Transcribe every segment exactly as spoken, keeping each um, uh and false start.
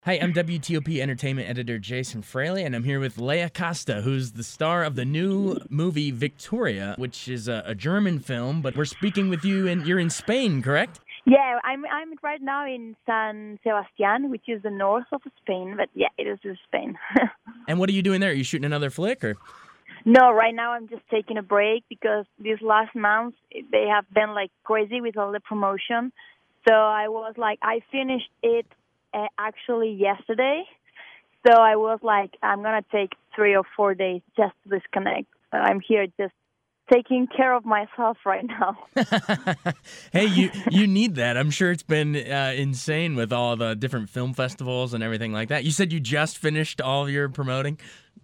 Hi, I'm W T O P Entertainment Editor Jason Fraley, and I'm here with Leia Costa, who's the star of the new movie Victoria, which is a, a German film, but we're speaking with you, and you're in Spain, correct? Yeah, I'm I'm right now in San Sebastian, which is the north of Spain, but yeah, it is in Spain. And what are you doing there? Are you shooting another flick, or? No, right now I'm just taking a break because these last months they have been like crazy with all the promotion. So I was like, I finished it uh, actually yesterday. So I was like, I'm gonna take three or four days just to disconnect. Uh, I'm here just taking care of myself right now. Hey, you you need that. I'm sure it's been uh, insane with all the different film festivals and everything like that. You said you just finished all your promoting?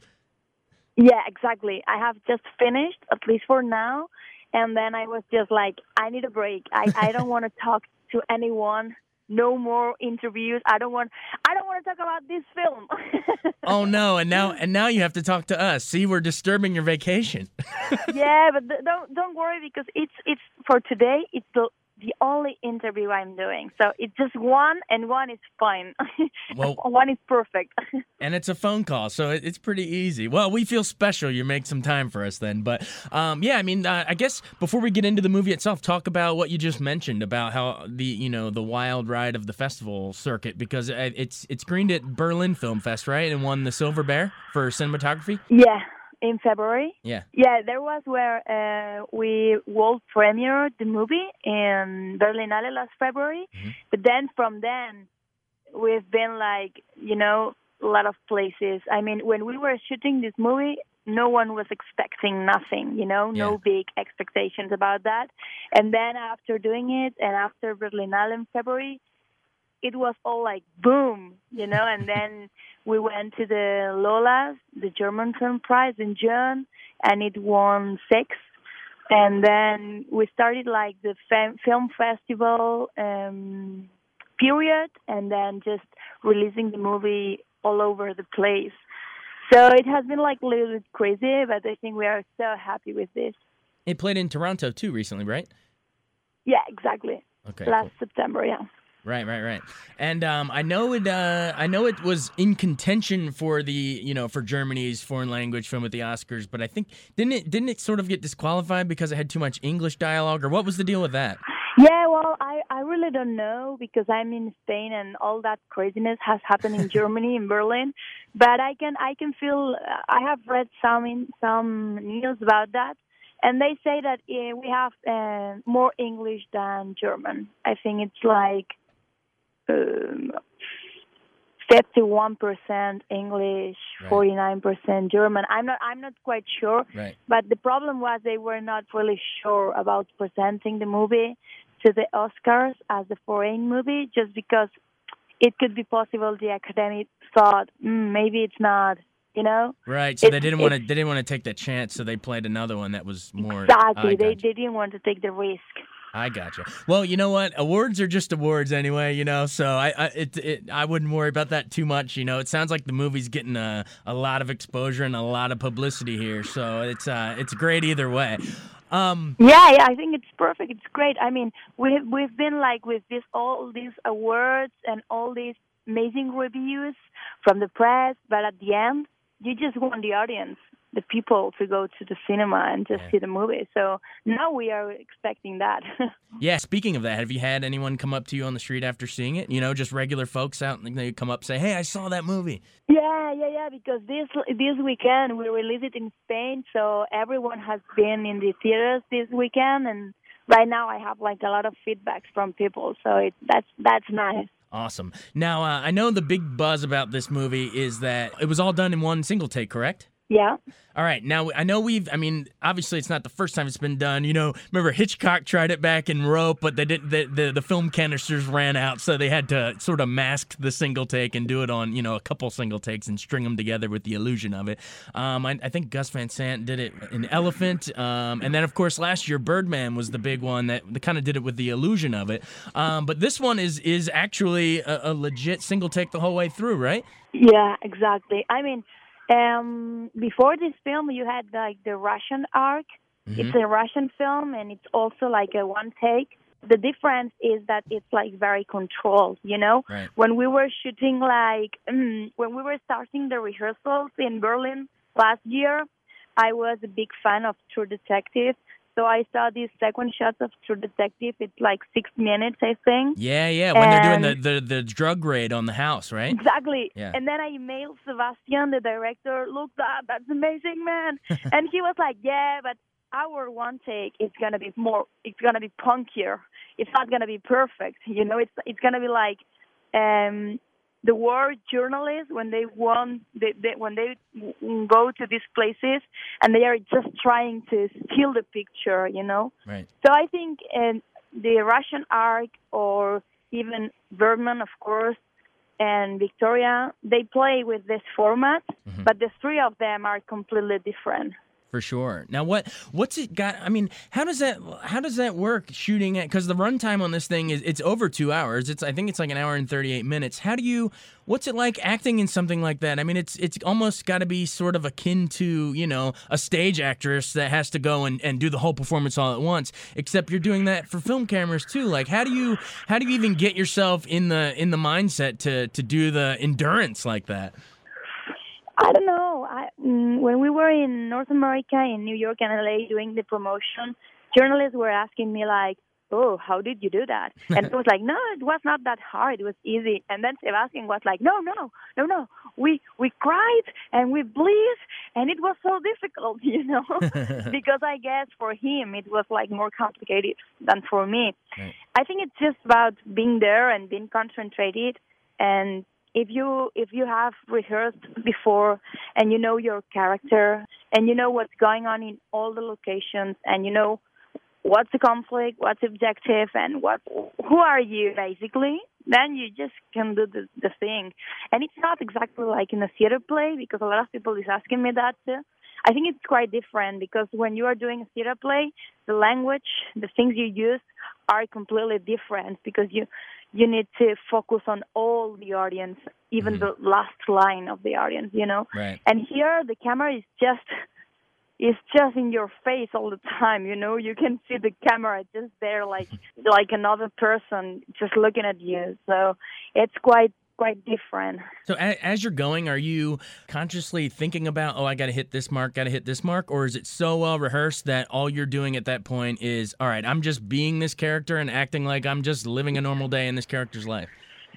Yeah, exactly. I have just finished, at least for now. And then I was just like, I need a break. I, I don't want to talk to anyone. No more interviews. I don't want I don't want to talk about this film. Oh no, and now and now you have to talk to us. See, we're disturbing your vacation. Yeah, but th- don't don't worry because it's it's for today. It's the the only interview I'm doing. So it's just one, and one is fine. Well, one is perfect. and it's a phone call, so it, it's pretty easy. Well, we feel special. You make some time for us then. But um, yeah, I mean, uh, I guess before we get into the movie itself, talk about what you just mentioned about how the you know the wild ride of the festival circuit, because uh, it's it's screened at Berlin Film Fest, right, and won the Silver Bear for cinematography. Yeah. In February? Yeah. Yeah, there was where uh, we world premiered the movie in Berlinale last February. Mm-hmm. But then from then, we've been like, you know, a lot of places. I mean, when we were shooting this movie, no one was expecting nothing, you know, Yeah. no big expectations about that. And then after doing it and after Berlinale in February, it was all like boom, you know, and then we went to the Lolas, the German Film Prize in June, and it won six. And then we started like the fam- film festival um, period, and then just releasing the movie all over the place. So it has been like a little bit crazy, but I think we are so happy with this. It played in Toronto too recently, right? Yeah, exactly. Okay. Last Cool. September, yeah. Right, right, right. And um, I know it. Uh, I know it was in contention for the, you know, for Germany's foreign language film at the Oscars. But I think didn't it didn't it sort of get disqualified because it had too much English dialogue, or what was the deal with that? Yeah, well, I, I really don't know because I'm in Spain and all that craziness has happened in Germany, in Berlin. But I can I can feel I have read some in, some news about that, and they say that uh, we have uh, more English than German. I think it's like. Um, fifty-one percent English, Right. forty-nine percent German. I'm not I'm not quite sure. Right. But the problem was they were not really sure about presenting the movie to the Oscars as a foreign movie just because it could be possible the Academy thought mm, maybe it's not, you know? Right. So It, they didn't it, want to they didn't want to take that chance, so they played another one that was more. exactly. I They gotcha. they didn't want to take the risk. I gotcha. Well, you know what? Awards are just awards anyway, you know. So I, I, it, it, I wouldn't worry about that too much. You know, it sounds like the movie's getting a, a lot of exposure and a lot of publicity here. So it's, uh, it's great either way. Um, Yeah, yeah, I think it's perfect. It's great. I mean, we've we've been like with this all these awards and all these amazing reviews from the press, but at the end, you just want the audience, the people, to go to the cinema and just Yeah. see the movie. So now we are expecting that. yeah. Speaking of that, have you had anyone come up to you on the street after seeing it? You know, just regular folks out and they come up and say, "Hey, I saw that movie." Yeah, yeah, yeah. Because this this weekend we release it in Spain, so everyone has been in the theaters this weekend, and right now I have like a lot of feedbacks from people. So it that's that's nice. Awesome. Now, uh, I know the big buzz about this movie is that it was all done in one single take, correct? Yeah. All right. Now, I know we've, I mean, obviously it's not the first time it's been done. You know, remember Hitchcock tried it back in Rope, but they didn't, the, the, the film canisters ran out, so they had to sort of mask the single take and do it on, you know, a couple single takes and string them together with the illusion of it. Um, I, I think Gus Van Sant did it in Elephant. Um, and then, of course, last year, Birdman was the big one that kind of did it with the illusion of it. Um, but this one is, is actually a, a legit single take the whole way through, right? Yeah, exactly. I mean, Um, before this film, you had like the Russian Ark. Mm-hmm. It's a Russian film, and it's also like a one take. the difference is that it's like very controlled, you know? Right. When we were shooting like, mm, when we were starting the rehearsals in Berlin last year, I was a big fan of True Detective. So I saw these second shots of True Detective. It's like six minutes, I think. Yeah, yeah. When And they're doing the, the, the drug raid on the house, right? exactly. Yeah. And then I emailed Sebastian, the director, look, that, that's amazing, man. And he was like, yeah, but our one take is going to be more, it's going to be punkier. It's not going to be perfect. You know, it's it's going to be like um, the war journalists when they want, they, they, when they go to these places and they are just trying to steal the picture, you know. Right. So I think uh, the Russian Ark or even Bergman, of course, and Victoria, they play with this format, mm-hmm. but the three of them are completely different. For sure. Now, what what's it got? I mean, how does that how does that work? Shooting at because the runtime on this thing is it's over two hours. It's I think it's like an hour and thirty eight minutes. How do you? What's it like acting in something like that? I mean, it's it's almost got to be sort of akin to you know a stage actress that has to go and, and do the whole performance all at once. Except you're doing that for film cameras too. Like, how do you how do you even get yourself in the in the mindset to to do the endurance like that? I don't know. I, mm, when we were in North America, in New York and L A doing the promotion, journalists were asking me like, oh, how did you do that? And I was like, no, it was not that hard. It was easy. And then Sebastian was like, no, no, no, no. We we cried and we bleed, and it was so difficult, you know, because I guess for him it was like more complicated than for me. Right. I think it's just about being there and being concentrated. And if you if you have rehearsed before and you know your character and you know what's going on in all the locations and you know what's the conflict, what's the objective, and what who are you basically, then you just can do the, the thing. And it's not exactly like in a theater play because a lot of people is asking me that too. I think it's quite different because when you are doing a theater play, the language, the things you use are completely different because you you need to focus on all the audience, even mm-hmm. the last line of the audience, you know. Right. And here the camera is just is just in your face all the time, you know. You can see the camera just there like like another person just looking at you. So it's quite quite different. So as you're going, are you consciously thinking about, oh, I got to hit this mark, got to hit this mark, or is it so well rehearsed that all you're doing at that point is, all right, I'm just being this character and acting like I'm just living a normal day in this character's life?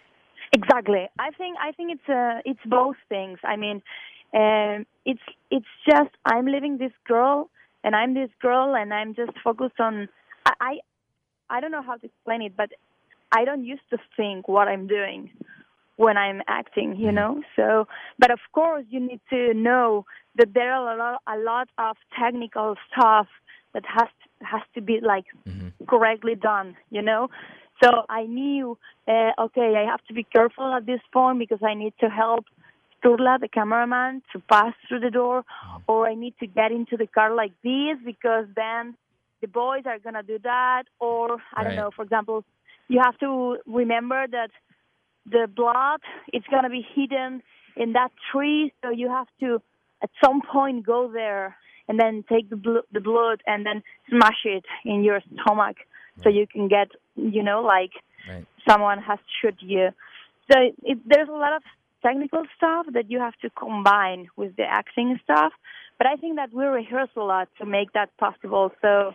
Exactly. I think I think it's uh, it's both things. I mean, um, it's it's just I'm living this girl and I'm this girl and I'm just focused on. I I, I don't know how to explain it, but I don't used to think what I'm doing when I'm acting, you know. So, but of course, you need to know that there are a lot, a lot of technical stuff that has to, has to be like mm-hmm. correctly done, you know. So I knew, uh, okay, I have to be careful at this point because I need to help Sturla, the cameraman, to pass through the door, or I need to get into the car like this because then the boys are gonna do that, or I don't right. know. For example, you have to remember that the blood, it's going to be hidden in that tree, so you have to, at some point, go there and then take the, bl- the blood and then smash it in your stomach right. so you can get, you know, like right. someone has shot you. So it, there's a lot of technical stuff that you have to combine with the acting stuff, but I think that we rehearse a lot to make that possible. So,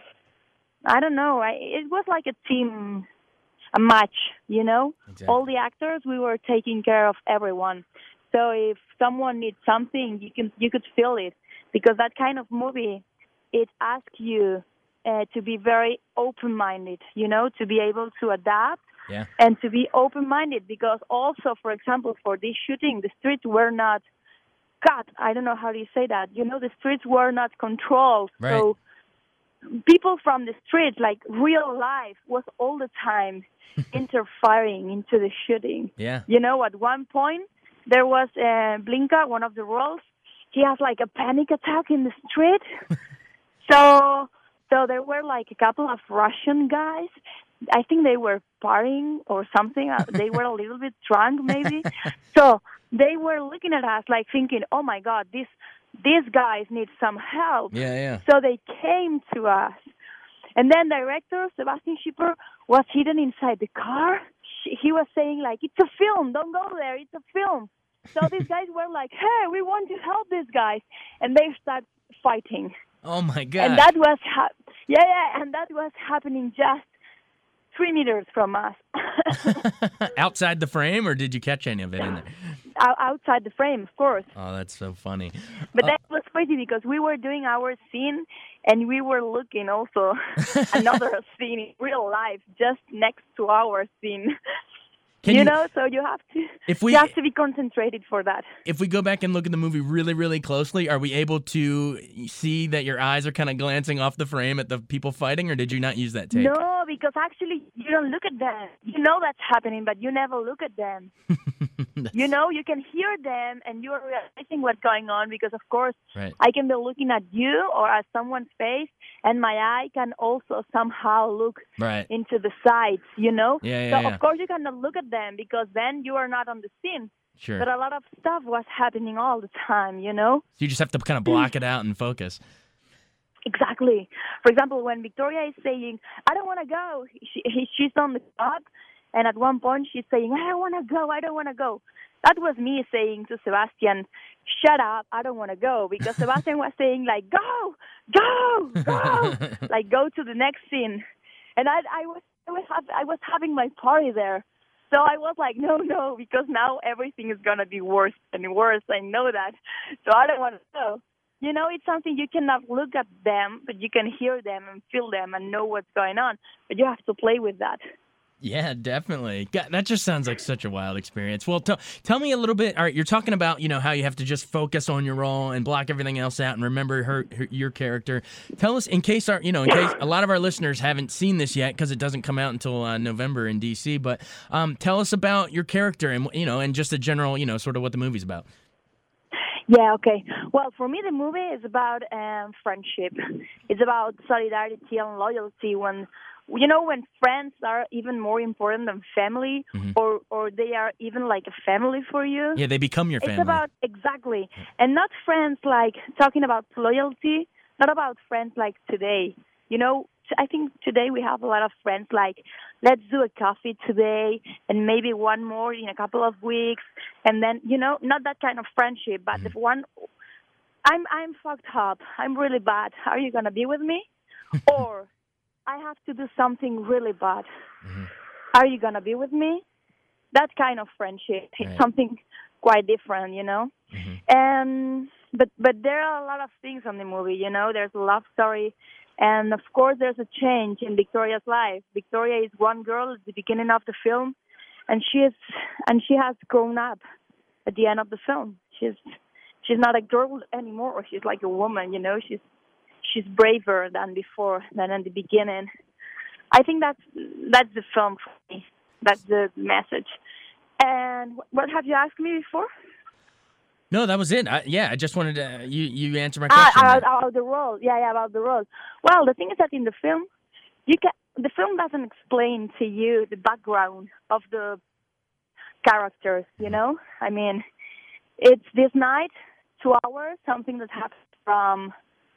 I don't know, I, it was like a team a match, you know. Exactly. All the actors, we were taking care of everyone. So if someone needs something, you can you could feel it because that kind of movie, it asks you uh, to be very open-minded, you know, to be able to adapt yeah. and to be open-minded because also, for example, for this shooting, the streets were not cut. I don't know how do you say that. You know, the streets were not controlled. Right. So people from the street, like real life, was all the time interfering into the shooting. Yeah. You know, at one point, there was uh, Blinka, one of the roles. He has like a panic attack in the street. so, so there were like a couple of Russian guys. I think they were partying or something. They were a little bit drunk, maybe. So they were looking at us like thinking, "Oh my God, this these guys need some help." Yeah, yeah. So they came to us. And then director Sebastian Schipper was hidden inside the car. She, he was saying like, "It's a film. Don't go there. It's a film." So these guys were like, "Hey, we want to help these guys," and they start fighting. Oh my God! And that was ha- yeah, yeah, and that was happening just three meters from us. Outside the frame, or did you catch any of it in there? O- outside the frame, of course. Oh, that's so funny. But Uh, that was crazy because we were doing our scene and we were looking also another scene in real life just next to our scene. Can you, you- know, so you have to If we you have to be concentrated for that. if we go back and look at the movie really, really closely, are we able to see that your eyes are kind of glancing off the frame at the people fighting, or did you not use that take? No, because actually you don't look at them. You know that's happening, but you never look at them. You know, you can hear them and you're realizing what's going on because, of course, Right. I can be looking at you or at someone's face, and my eye can also somehow look Right. into the sides, you know? Yeah, yeah, so, yeah. of course, you cannot look at them because then you are not on the scene. Sure. But a lot of stuff was happening all the time, you know? So you just have to kind of block it out and focus. Exactly. For example, when Victoria is saying, "I don't want to go," she, he, she's on the top, and at one point she's saying, "I don't want to go, I don't want to go." That was me saying to Sebastian, "Shut up, I don't want to go," because Sebastian was saying like, "Go, go, go," like go to the next scene, and I, I was, I was, have, I was having my party there. So I was like, no, no, because now everything is going to be worse and worse. I know that. So I don't want to go. You know, it's something you cannot look at them, but you can hear them and feel them and know what's going on. But you have to play with that. Yeah, definitely. God, that just sounds like such a wild experience. Well, t- tell me a little bit. All right, you're talking about, you know, how you have to just focus on your role and block everything else out and remember her, her your character. Tell us, in case our, you know, in case a lot of our listeners haven't seen this yet because it doesn't come out until uh, November in D C. But um, tell us about your character and, you know, and just a general, you know, sort of what the movie's about. Yeah, okay. Well, for me, the movie is about um, friendship. It's about solidarity and loyalty when, you know, when friends are even more important than family, Mm-hmm. or, or they are even like a family for you. Yeah, they become your family. It's about, exactly. And not friends like, talking about loyalty, not about friends like today. You know, I think today we have a lot of friends like, let's do a coffee today and maybe one more in a couple of weeks. And then, you know, not that kind of friendship, but Mm-hmm. the one, I'm, I'm fucked up. I'm really bad. Are you going to be with me? Or I have to do something really bad. Mm-hmm. Are you going to be with me? That kind of friendship. It's Right. something quite different, you know? Mm-hmm. And but but there are a lot of things on the movie, you know. There's a love story, and of course there's a change in Victoria's life. Victoria is one girl at the beginning of the film, and she is and she has grown up at the end of the film. She's she's not a girl anymore. She's like a woman, you know. She's she's braver than before, than in the beginning. I think that's that's the film for me. That's the message. And what have you asked me before? No, that was it. I, yeah, I just wanted to, you, you answer my Ah, question. about, there. about the role. Yeah, yeah, about the role. Well, the thing is that in the film, you can the film doesn't explain to you the background of the characters. You know, I mean, it's this night, two hours, something that happens from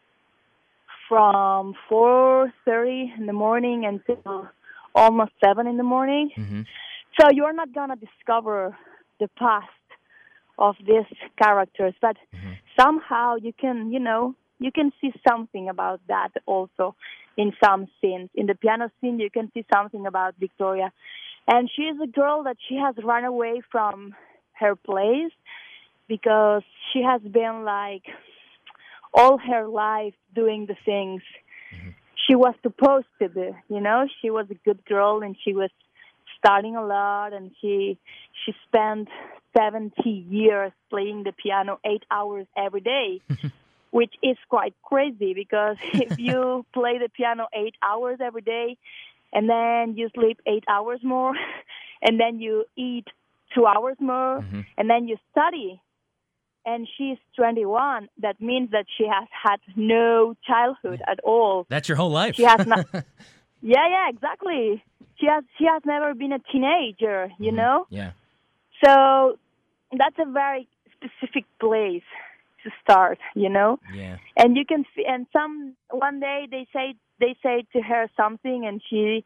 from four thirty in the morning until almost seven in the morning. Mm-hmm. So you're not gonna discover the past of these characters, but Mm-hmm. somehow you can, you know, you can see something about that also in some scenes. In the piano scene, you can see something about Victoria. And she is a girl that she has run away from her place because she has been like all her life doing the things Mm-hmm. she was supposed to do, you know? She was a good girl and she was studying a lot, and she she spent seventy years playing the piano eight hours every day, which is quite crazy because if you play the piano eight hours every day and then you sleep eight hours more and then you eat two hours more Mm-hmm. and then you study, and she's twenty-one, that means that she has had no childhood at all. That's your whole life. She has not. Yeah, yeah, exactly. She has she has never been a teenager, you Mhm. know. Yeah. So that's a very specific place to start, you know. Yeah. And you can f- and some one day they say they say to her something, and she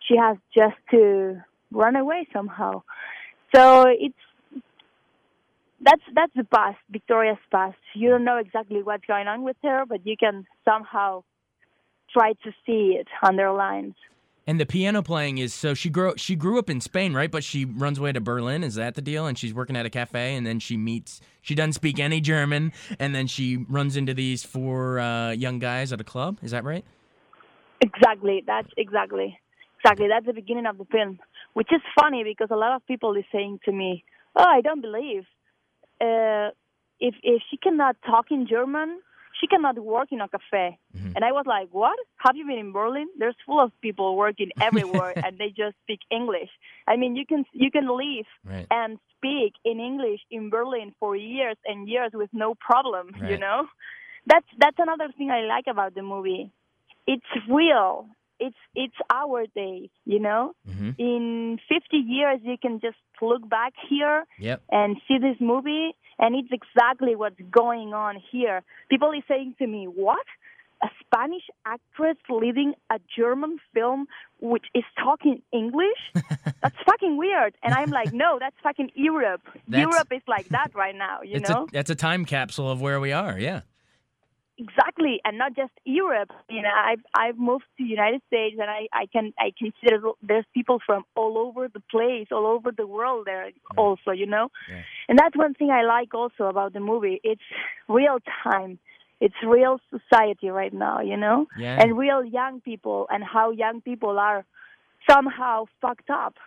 she has just to run away somehow. So it's that's that's the past, Victoria's past. You don't know exactly what's going on with her, but you can somehow try to see it underlined. And the piano playing is, so she grew she grew up in Spain, right? But she runs away to Berlin. Is that the deal? And she's working at a cafe, and then she meets, she doesn't speak any German, and then she runs into these four uh, young guys at a club. Is that right? Exactly. That's exactly. Exactly. That's the beginning of the film, which is funny because a lot of people is saying to me, oh, I don't believe. Uh, if if she cannot talk in German, she cannot work in a cafe. Mm-hmm. And I was like, what? Have you been in Berlin? There's full of people working everywhere, and they just speak English. I mean, you can you can live right. and speak in English in Berlin for years and years with no problem, right. you know? That's that's another thing I like about the movie. It's real. It's it's our days, you know? Mm-hmm. In fifty years, you can just look back here yep. and see this movie, and it's exactly what's going on here. People are saying to me, what? A Spanish actress leading a German film which is talking English? That's fucking weird. And I'm like, no, that's fucking Europe. That's, Europe is like that right now, you it's know? A, that's a time capsule of where we are, yeah. Exactly, and not just Europe. You know, I've I've moved to the United States, and I, I can I consider there's people from all over the place, all over the world there yeah. also. You know, yeah. and that's one thing I like also about the movie. It's real time. It's real society right now. You know, yeah. and real young people, and how young people are somehow fucked up.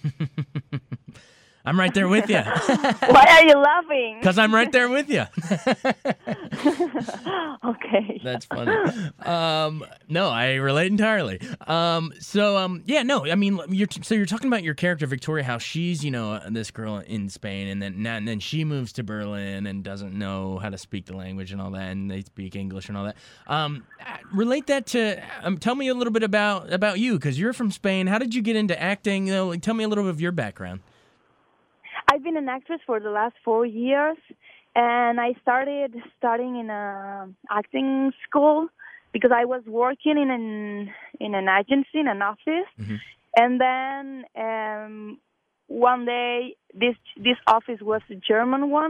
I'm right there with you. Why are you laughing? Because I'm right there with you. Okay. That's funny. Um, no, I relate entirely. Um, so, um, yeah, no, I mean, you're t- so you're talking about your character, Victoria, how she's, you know, this girl in Spain, and then and then she moves to Berlin and doesn't know how to speak the language and all that, and they speak English and all that. Um, relate that to, um, tell me a little bit about, about you, because you're from Spain. How did you get into acting? You know, like, tell me a little bit of your background. I've been an actress for the last four years, and I started studying in a acting school because I was working in an in an agency, in an office, mm-hmm. and then um, one day this this office was a German one,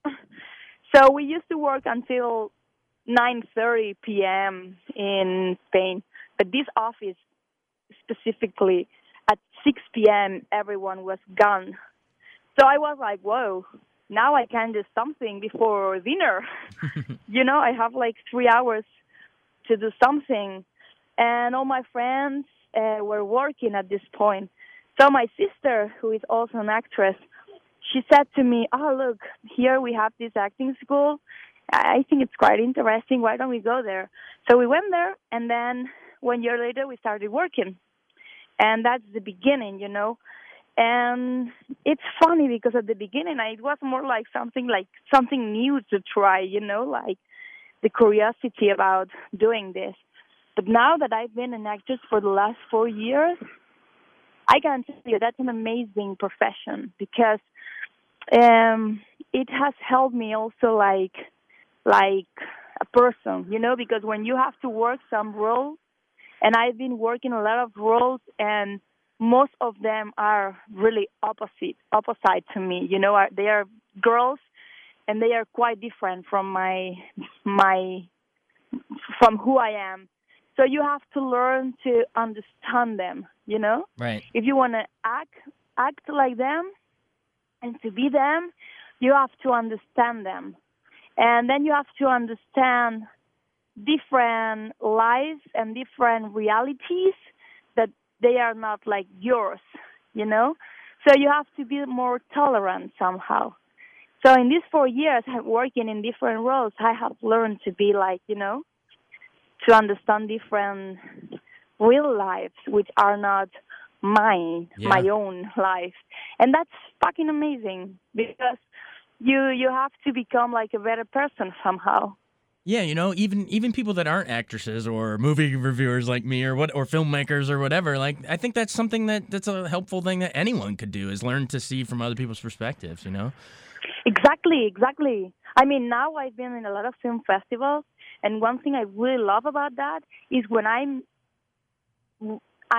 so we used to work until nine thirty p.m. in Spain, but this office specifically at six p.m. everyone was gone. So I was like, whoa, now I can do something before dinner. You know, I have like three hours to do something. And all my friends uh, were working at this point. So my sister, who is also an actress, she said to me, oh, look, here we have this acting school. I think it's quite interesting. Why don't we go there? So we went there, and then one year later we started working. And that's the beginning, you know. And it's funny because at the beginning I, it was more like something like something new to try, you know, like the curiosity about doing this. But now that I've been an actress for the last four years, I can tell you that's an amazing profession because um, it has helped me also like like a person, you know, because when you have to work some roles, and I've been working a lot of roles, and most of them are really opposite, opposite to me. You know, they are girls, and they are quite different from my, my, from who I am. So you have to learn to understand them. You know, right? If you want to act, act like them, and to be them, you have to understand them, and then you have to understand different lives and different realities that they are not like yours, you know? So you have to be more tolerant somehow. So in these four years working in different roles, I have learned to be like, you know, to understand different real lives, which are not mine, yeah. my own life. And that's fucking amazing because you you have to become like a better person somehow. Yeah, you know, even even people that aren't actresses or movie reviewers like me or what or filmmakers or whatever, like I think that's something that that's a helpful thing that anyone could do is learn to see from other people's perspectives, you know? Exactly, exactly. I mean, now I've been in a lot of film festivals, and one thing I really love about that is when I'm I'm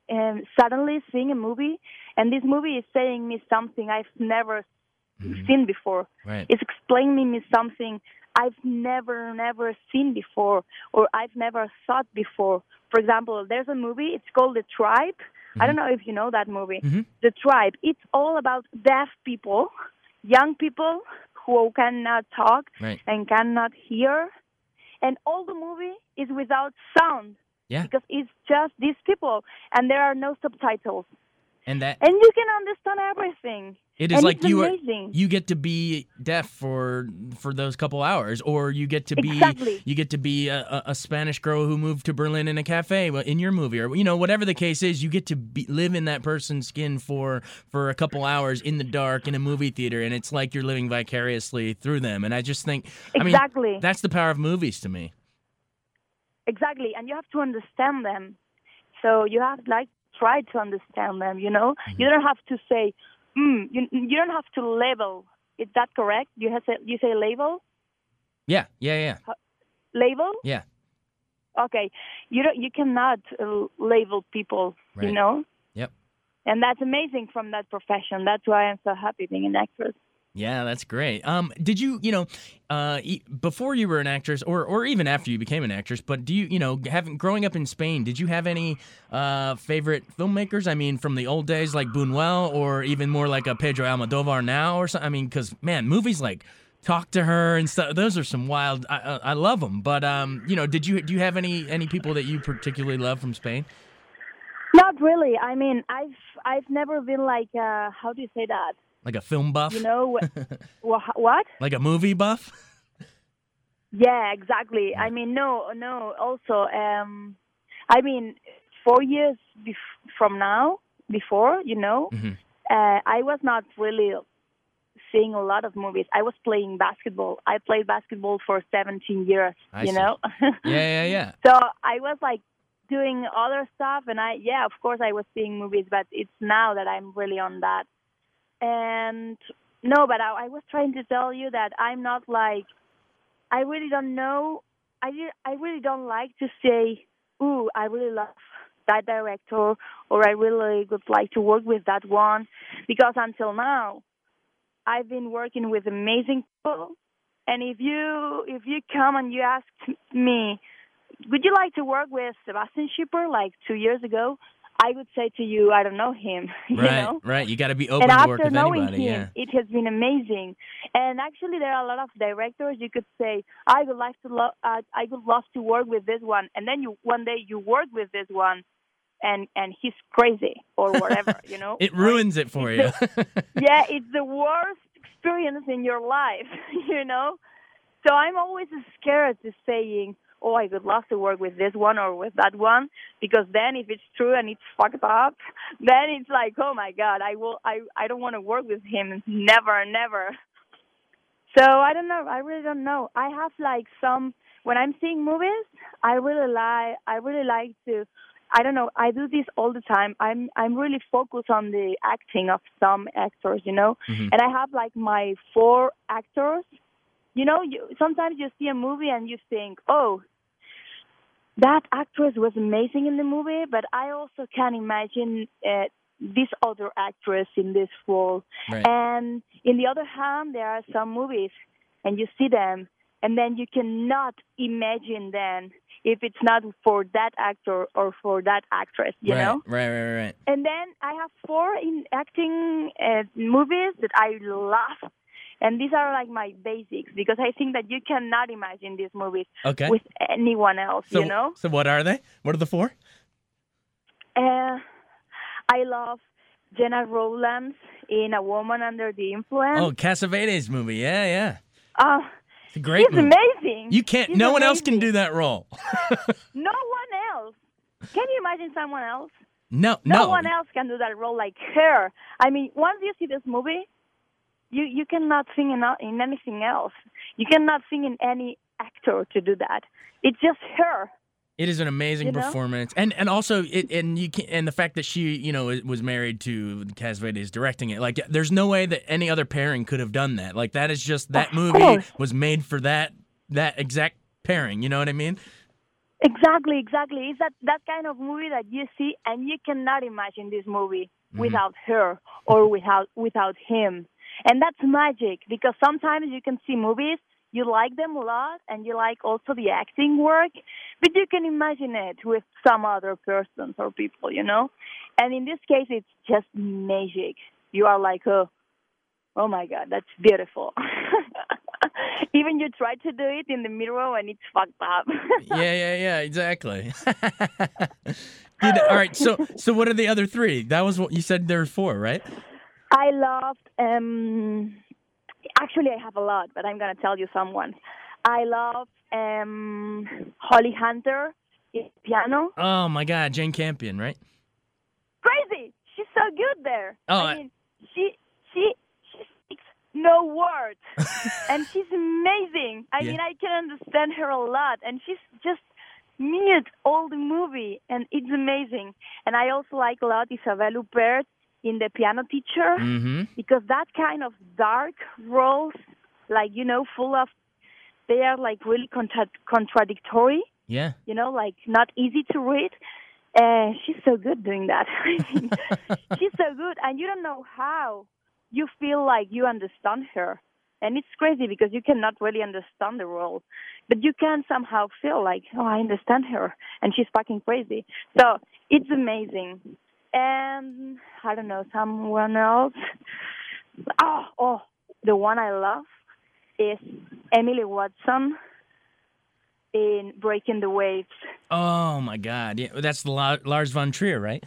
um, suddenly seeing a movie, and this movie is saying me something I've never Mhm. seen before. Right. It's explaining me something I've never, never seen before, or I've never thought before. For example, there's a movie, it's called The Tribe. I don't know if you know that movie. Mhm. The Tribe. It's all about deaf people, young people who cannot talk Right. and cannot hear. And all the movie is without sound Yeah. because it's just these people, and there are no subtitles. And that And you can understand everything. it is and like it's you are amazing. you get to be deaf for for those couple hours, or you get to be Exactly. you get to be a, a, a Spanish girl who moved to Berlin in a cafe in your movie, or you know whatever the case is. You get to be, live in that person's skin for for a couple hours in the dark in a movie theater, and it's like you're living vicariously through them. And I just think, I mean, Exactly. that's the power of movies to me. Exactly, and you have to understand them. So you have like try to understand them. You know, Mm-hmm. you don't have to say, mm, you you don't have to label. Is that correct? You have say, you say label, Yeah, yeah, yeah, label. yeah. Okay, you don't. You cannot uh, label people. Right. You know, Yep. and that's amazing from that profession. That's why I'm so happy being an actress. Yeah, that's great. Um, did you, you know, uh, e- before you were an actress, or or even after you became an actress, but do you, you know, having growing up in Spain, did you have any uh, favorite filmmakers? I mean, from the old days like Buñuel, or even more like a Pedro Almodovar now, or something? I mean, because man, movies like Talk to Her and stuff, those are some wild. I, I I love them. But um, you know, did you do you have any any people that you particularly love from Spain? Not really. I mean, I've I've never been like uh, how do you say that? Like a film buff? You know, wh- what? Like a movie buff? Yeah, exactly. I mean, no, no. Also, um, I mean, four years bef- from now, before, you know, hmm uh, I was not really seeing a lot of movies. I was playing basketball. I played basketball for seventeen years, I you see. know. Yeah, yeah, yeah. So I was like doing other stuff, and I, yeah, of course, I was seeing movies, but it's now that I'm really on that. And no, but I, I was trying to tell you that I'm not like, I really don't know. I, re- I really don't like to say, ooh, I really love that director, or I really would like to work with that one, because until now, I've been working with amazing people. And if you if you come and you ask me, would you like to work with Sebastian Schipper like two years ago? I would say to you, I don't know him. You Right, know? right. You got to be open And to work after with knowing anybody. him, Yeah. it has been amazing. And actually, there are a lot of directors. You could say, I would like to lo- uh, I would love to work with this one, and then you one day you work with this one, and and he's crazy or whatever. You know, It ruins it for you. yeah, it's the worst experience in your life. You know, so I'm always scared to saying, oh, I would love to work with this one or with that one, because then if it's true and it's fucked up, then it's like, oh my God, I will, I, I don't want to work with him, never, never. So I don't know, I really don't know. I have like some, when I'm seeing movies, I really like, I really like to, I don't know, I do this all the time. I'm, I'm really focused on the acting of some actors, you know, Mhm. and I have like my four actors. You know, you, sometimes you see a movie and you think, oh, that actress was amazing in the movie, but I also can imagine uh, this other actress in this role. Right. And in the other hand, there are some movies, and you see them, and then you cannot imagine then if it's not for that actor or for that actress, you right, know? right, right, right, right. And then I have four in acting uh, movies that I love. And these are like my basics, because I think that you cannot imagine these movies Okay. with anyone else, So, you know? so what are they? What are the four? Uh, I love Jenna Rowlands in A Woman Under the Influence. Oh, Cassavetes movie. Yeah, yeah. Uh, It's a great he's movie. amazing. You can't. He's no one else can amazing. do that role. No one else. Can you imagine someone else? no, No, no. one else can do that role like her. I mean, once you see this movie, you, you cannot sing in, in anything else. You cannot sing in any actor to do that. It's just her. It is an amazing You know? performance, and and also it and you can, and the fact that she you know was married to Cassavetes directing it. Like, there's no way that any other pairing could have done that. Like, that is just that Of movie course. was made for that that exact pairing. You know what I mean? Exactly, exactly. It's that, that kind of movie that you see and you cannot imagine this movie Mhm. without her or without without him. And that's magic because sometimes you can see movies, you like them a lot and you like also the acting work, but you can imagine it with some other persons or people, you know? And in this case it's just magic. You are like, oh, oh my God, that's beautiful. Even you try to do it in the mirror and it's fucked up. Yeah, yeah, yeah, exactly. Did, all right, so so what are the other three? That was what you said there were four, right? I loved, um, actually I have a lot, but I'm going to tell you someone. I love um, Holly Hunter in piano. Oh my God, Jane Campion, right? Crazy! She's so good there. Oh, I I- mean, she, she, she speaks no words. And she's amazing. I Yeah. mean, I can understand her a lot. And she's just mute all the movie. And it's amazing. And I also like a lot Isabelle Huppert in The Piano Teacher. Mm-hmm. Because that kind of dark roles, like, you know, full of, they are like really contra- contradictory, Yeah. you know, like not easy to read. Uh, she's so good doing that. I mean, she's so good, and you don't know how you feel like you understand her. And it's crazy because you cannot really understand the role, but you can somehow feel like, oh, I understand her, and she's fucking crazy. So it's amazing. And I don't know, someone else. Oh, oh, the one I love is Emily Watson in Breaking the Waves. Oh my God, yeah, that's the La- Lars von Trier, right?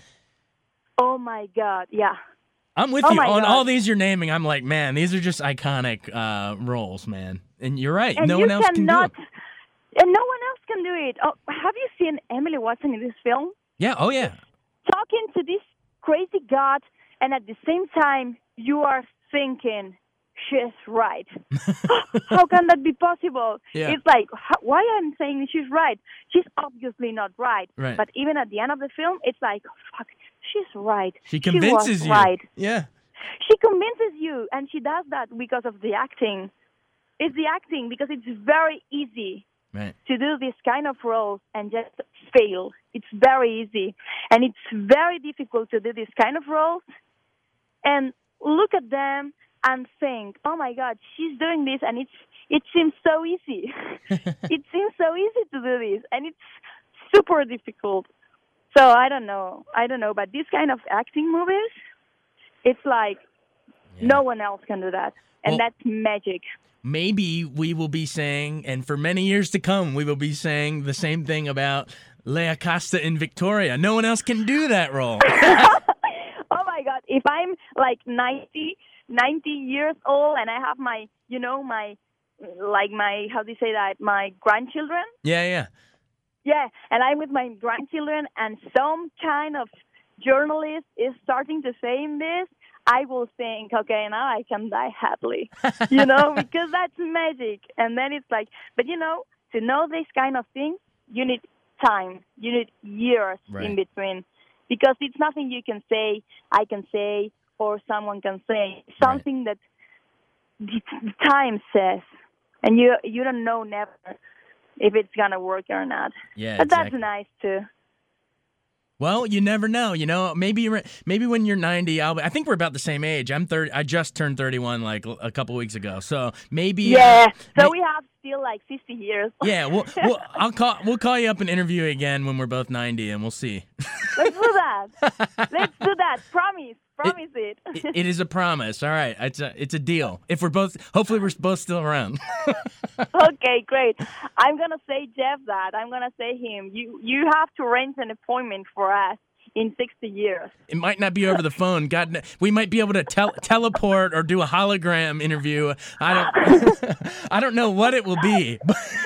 Oh my God, yeah. I'm with Oh you my on God. all these you're naming. I'm like, man, these are just iconic uh, roles, man. And you're right, And no you one else cannot, can do it. and no one else can do it. Oh, have you seen Emily Watson in this film? Yeah, oh yeah. Talking to this crazy god, and at the same time, you are thinking, she's right. How can that be possible? Yeah. It's like, how, why I'm saying she's right? She's obviously not right. Right. But even at the end of the film, it's like, fuck, she's right. She convinces was you. Right. Yeah. She convinces you, and she does that because of the acting. It's the acting because it's very easy Right. to do this kind of roles and just fail. It's very easy. And it's very difficult to do this kind of roles and look at them and think, oh my God, she's doing this and it's it seems so easy. It seems so easy to do this and it's super difficult. So I don't know. I don't know. But these kind of acting movies, it's like Yeah. no one else can do that. And Well- that's magic. Maybe we will be saying, and for many years to come, we will be saying the same thing about Lea Costa in Victoria. No one else can do that role. Oh my God, if I'm like ninety, ninety years old and I have my, you know, my, like my, how do you say that, my grandchildren? Yeah, yeah. Yeah, and I'm with my grandchildren and some kind of journalist is starting to say this, I will think, okay, now I can die happily, you know, because that's magic. And then it's like, but you know, to know this kind of thing, you need time. You need years Right. in between. Because it's nothing you can say, I can say, or someone can say. It's something that the the time says. And you you don't know never if it's going to work or not. Yeah, But exactly. that's nice, too. Well, you never know. You know, maybe you're- maybe when you're ninety, I'll be, I think we're about the same age. I'm thirty. I just turned thirty-one like a couple weeks ago. So maybe. Yeah, Uh, so may- we have still like fifty years. yeah. We'll, we'll I'll call. We'll call you up and interview you again when we're both ninety, and we'll see. Let's do that. Let's do that. Promise. Promise it. It, it is a promise. All right. It's a it's a deal. If we're both, hopefully we're both still around. Okay, great. I'm gonna say Jeff that. I'm gonna say him. You you have to arrange an appointment for us in sixty years. It might not be over the phone. God, kn- we might be able to tel- teleport or do a hologram interview. I don't. I don't know what it will be.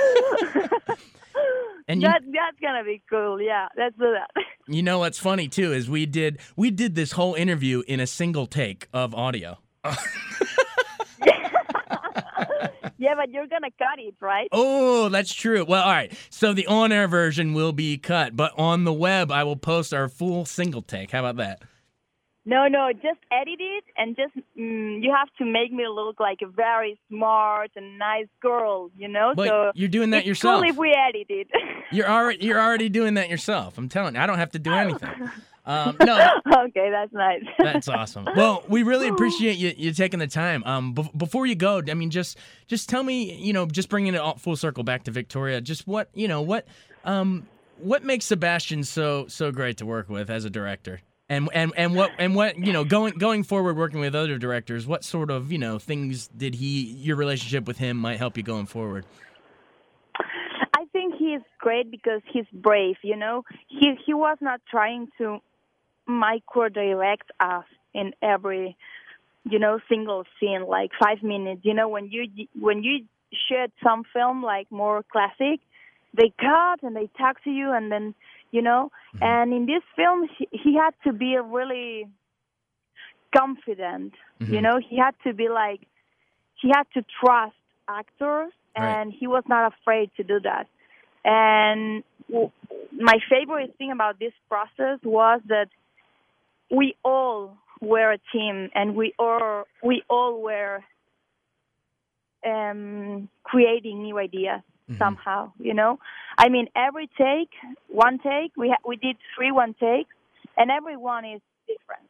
And you, That that's gonna be cool. Yeah, let's do that. you know what's funny too is we did we did this whole interview in a single take of audio. Yeah, but you're gonna cut it, right? Oh, that's true. Well, all right. So the on-air version will be cut, but on the web I will post our full single take. How about that? No, no, just edit it and just mm, you have to make me look like a very smart and nice girl, you know. But so you're doing that it's yourself. cool if we edit it. You're already you're already doing that yourself. I'm telling you, I don't have to do anything. Um, no, Okay, that's nice. that's awesome. Well, we really appreciate you, you taking the time. Um, b- before you go, I mean, just just tell me, you know, just bringing it all full circle back to Victoria. Just what you know, what um, what makes Sebastian so so great to work with as a director, and and and what and what you know, going going forward, working with other directors, what sort of you know things did he your relationship with him might help you going forward. I think he's great because he's brave, you know. He he was not trying to micro direct us in every, you know, single scene, like five minutes. You know, when you when you shoot some film like more classic, they cut and they talk to you, and then you know. Mm-hmm. And in this film, he, he had to be really confident. Mm-hmm. You know, he had to be like he had to trust actors, and right. he was not afraid to do that. And my favorite thing about this process was that we all were a team, and we all we all were um, creating new ideas mm-hmm. somehow. You know, I mean, every take, one take, we ha- we did three one takes, and every one is different.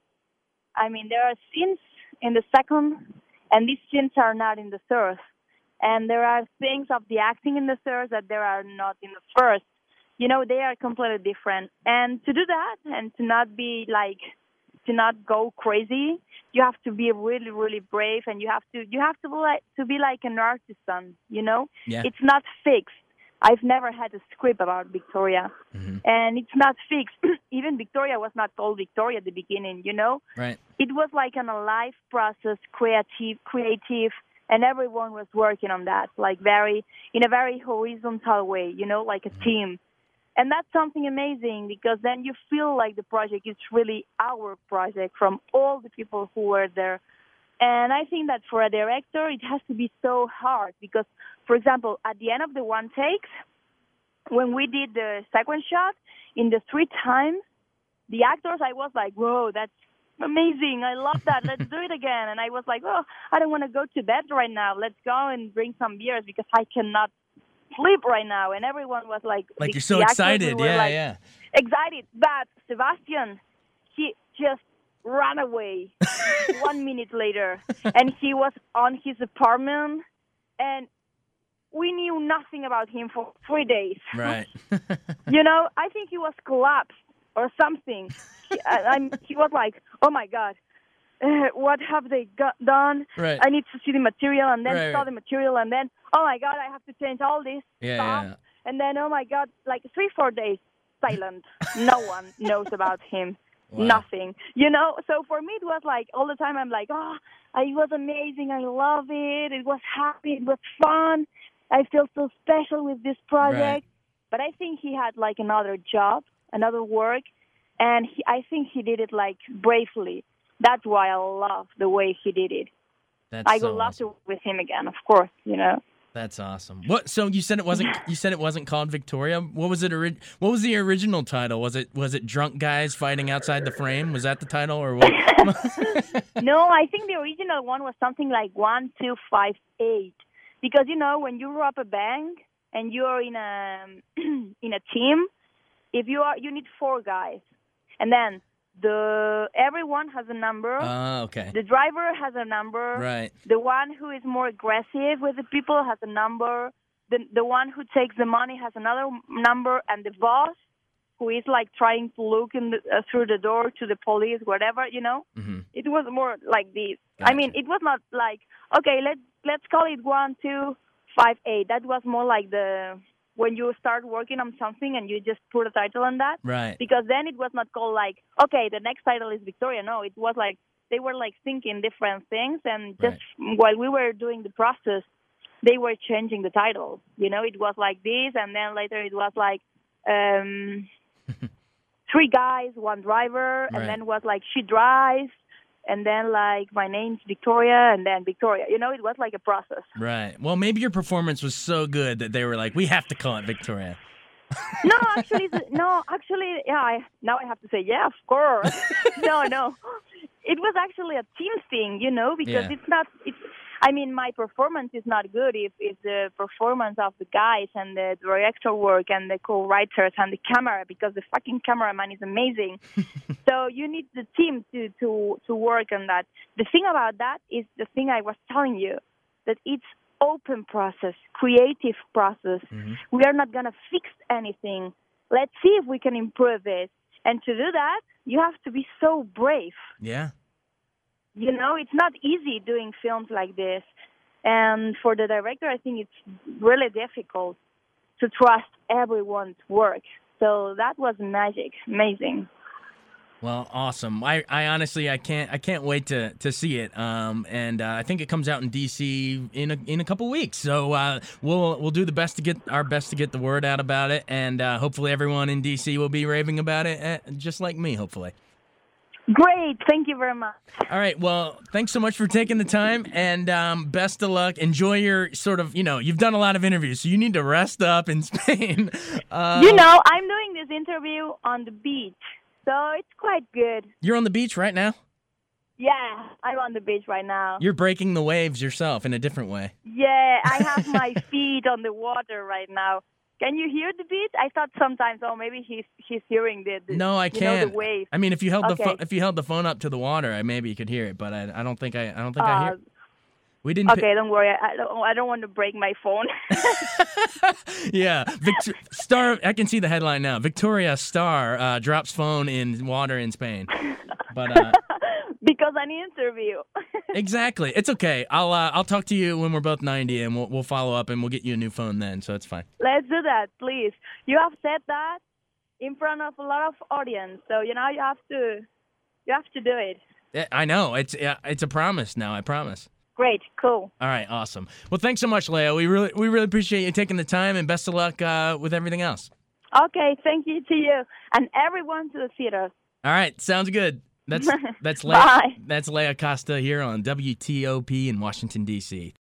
I mean, there are scenes in the second, and these scenes are not in the third, and there are things of the acting in the third that there are not in the first. You know, they are completely different. And to do that and to not be like, to not go crazy, you have to be really, really brave, and you have to, you have to be like, to be like an artisan, you know? Yeah. It's not fixed. I've never had a script about Victoria. Mm-hmm. And it's not fixed. Even Victoria was not called Victoria at the beginning, you know? Right. It was like an alive process, creative, creative, and everyone was working on that, like very, in a very horizontal way, you know, like a mm-hmm. team. And that's something amazing, because then you feel like the project is really our project from all the people who were there. And I think that for a director, it has to be so hard because, for example, at the end of the one takes, when we did the second shot, in the three times, the actors, I was like, whoa, that's amazing. I love that. Let's do it again. And I was like, oh, I don't want to go to bed right now. Let's go and bring some beers because I cannot sleep right now. And everyone was like, like the, you're so the excited. were Yeah, like, yeah. Excited. But Sebastian, he just ran away one minute later. And he was on his apartment, and we knew nothing about him for three days. Right. You know, I think he was collapsed or something. he, I, he was like, oh, my God. Uh, what have they got done? Right. I need to see the material, and then right, saw right. the material, and then, oh, my God, I have to change all this yeah, stuff. Yeah. And then, oh, my God, like three, four days, silent. No one knows about him. Wow. Nothing. You know, so for me, it was like all the time I'm like, oh, it was amazing. I love it. It was happy. It was fun. I feel so special with this project. Right. But I think he had like another job, another work, and he, I think he did it like bravely. That's why I love the way he did it. That's I so would love awesome. to work with him again, of course, you know. That's awesome. What? So you said it wasn't. You said it wasn't called Victoria. What was it? Ori- what was the original title? Was it? Was it drunk guys fighting outside the frame? Was that the title, or what? No, I think the original one was something like one, two, five, eight. Because you know, when you rob a bank and you're in a in a team, if you are, you need four guys, and then the everyone has a number. Oh, uh, okay. The driver has a number. Right. The one who is more aggressive with the people has a number. The the one who takes the money has another number, and the boss, who is like trying to look in the, uh, through the door to the police, whatever, you know. Mm-hmm. It was more like this. Gotcha. I mean, it was not like, okay, let's let's call it one, two, five, eight. That was more like the when you start working on something and you just put a title on that. Right. Because then it was not called like, okay, the next title is Victoria. No, it was like they were like thinking different things, and just right. while we were doing the process, they were changing the title. You know, it was like this, and then later it was like um, three guys, one driver, right. and then it was like she drives, and then like my name's Victoria, and then Victoria. You know, it was like a process. Right. Well, maybe your performance was so good that they were like, we have to call it Victoria. No, actually, th- no, actually, yeah. I, now I have to say, yeah, of course. no, no, it was actually a team thing, you know, because Yeah. it's not. It's. I mean, my performance is not good if it's the performance of the guys and the director work and the co-writers and the camera, because the fucking cameraman is amazing. So you need the team to to to work on that. The thing about that is the thing I was telling you, that it's open process, creative process. Mm-hmm. We are not going to fix anything. Let's see if we can improve it. And to do that, you have to be so brave. Yeah. You know, it's not easy doing films like this. And for the director, I think it's really difficult to trust everyone's work. So that was magic, amazing. Well, awesome. I, I honestly I can't I can't wait to, to see it. Um, and uh, I think it comes out in D C in a in a couple weeks. So uh, we'll we'll do the best to get our best to get the word out about it, and uh, hopefully everyone in D C will be raving about it, uh, just like me. Hopefully. Great, thank you very much. All right. Well, thanks so much for taking the time, and um, best of luck. Enjoy your sort of, you know, you've done a lot of interviews, so you need to rest up in Spain. Uh, You know, I'm doing this interview on the beach, so it's quite good. You're on the beach right now? Yeah, I'm on the beach right now. You're breaking the waves yourself in a different way. Yeah, I have my feet on the water right now. Can you hear the beat? I thought sometimes, oh, maybe he's he's hearing the, the No, I you can't. know, the wave. I mean, if you held the Okay. pho- if you held the phone up to the water, I maybe you could hear it, but I, I don't think I I don't think I hear. Uh, We didn't. okay, don't worry. I I don't, I don't want to break my phone. Yeah, Victor- Star. I can see the headline now. Victoria Star uh, drops phone in water in Spain. But uh, Because I need an interview. exactly, it's okay. I'll uh, I'll talk to you when we're both ninety, and we'll we'll follow up, and we'll get you a new phone then. So it's fine. Let's do that, please. You have said that in front of a lot of audience, so you know you have to you have to do it. Yeah, I know. It's uh, it's a promise now. I promise. Great, cool. All right, awesome. Well, thanks so much, Leo. We really we really appreciate you taking the time, and best of luck uh, with everything else. Okay, thank you to you and everyone to the theater. All right, sounds good. That's that's Leia, Bye. that's Leia Costa here on W T O P in Washington D C